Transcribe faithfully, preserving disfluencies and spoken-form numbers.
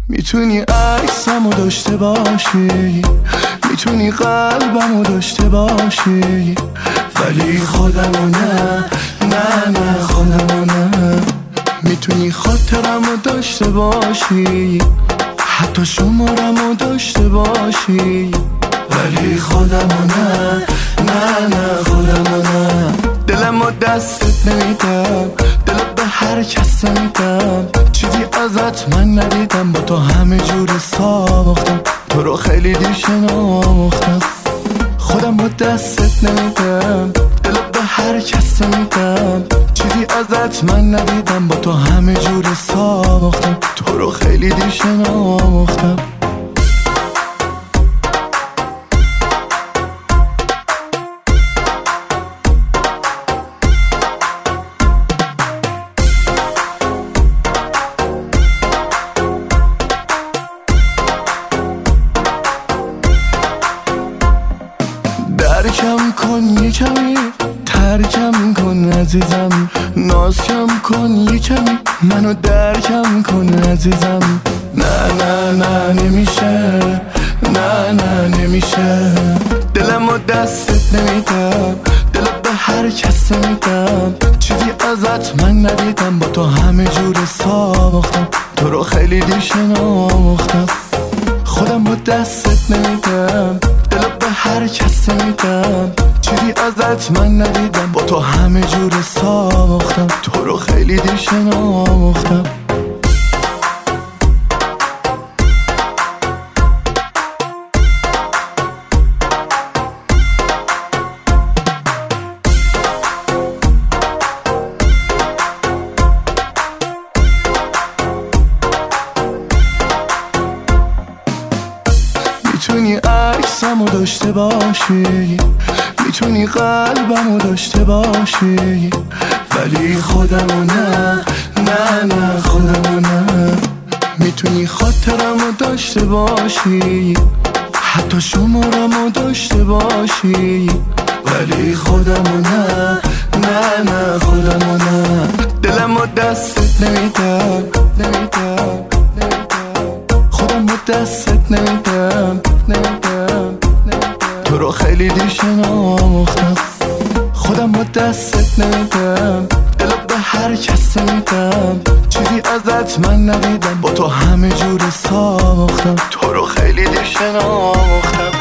میتونی عکسمو داشته باشی، میتونی قلبمو داشته باشی، ولی خودمو نه، نه نه خودمو نه. میتونی خاطرمو داشته باشی، حتی شمارمو داشته باشی، ولی خودمو نه، نه نه خودمو نه. دلمو دستت نمیدم، دلت به هر کس نمیدم، چیزی ازت من ندیدم، با تو همه جور ساختم، تو رو خیلی دیر شناختم. خودم با دستت نمیدم، دلت به هر کس نمیدم، چیزی ازت من ندیدم، با تو همه جور ساختم، تو رو خیلی دیر شناختم. درکم کن یه کمی، ترکم کن عزیزم، ناز کم کن یه کمی، منو درکم کن عزیزم. نه نه نه نمیشه، نه نه نمیشه. دلمو دستت نمیدم، دلت به هر کس نمیدم، چیزی ازت من ندیدم، با تو همه جور ساختم، تو رو خیلی دیر شناختم. خودم با دستت نمیدم، دلت به هر کس نمیدم، چیزی ازت من ندیدم، با تو همه جور ساختم، تو رو خیلی دیر شناختم. میتونی عکسمو داشته باشی، میتونی قلبمو داشته باشی، ولی خودمو نه، نه نه خودمو نه. میتونی خاطرمو داشته باشی، حتی شمارمو داشته باشی، ولی خودمو نه، نه نه خودمو نه. دلمو دستت نمیدم، نمیدم، خودم با دستت نمیدم، نمیدم، تو رو خیلی دیر شناختم. خودم با دستت نمیدم، دلت به هر کس نمیدم، چیزی ازت من ندیدم، با تو همه جور ساختم، تو رو خیلی دیر شناختم.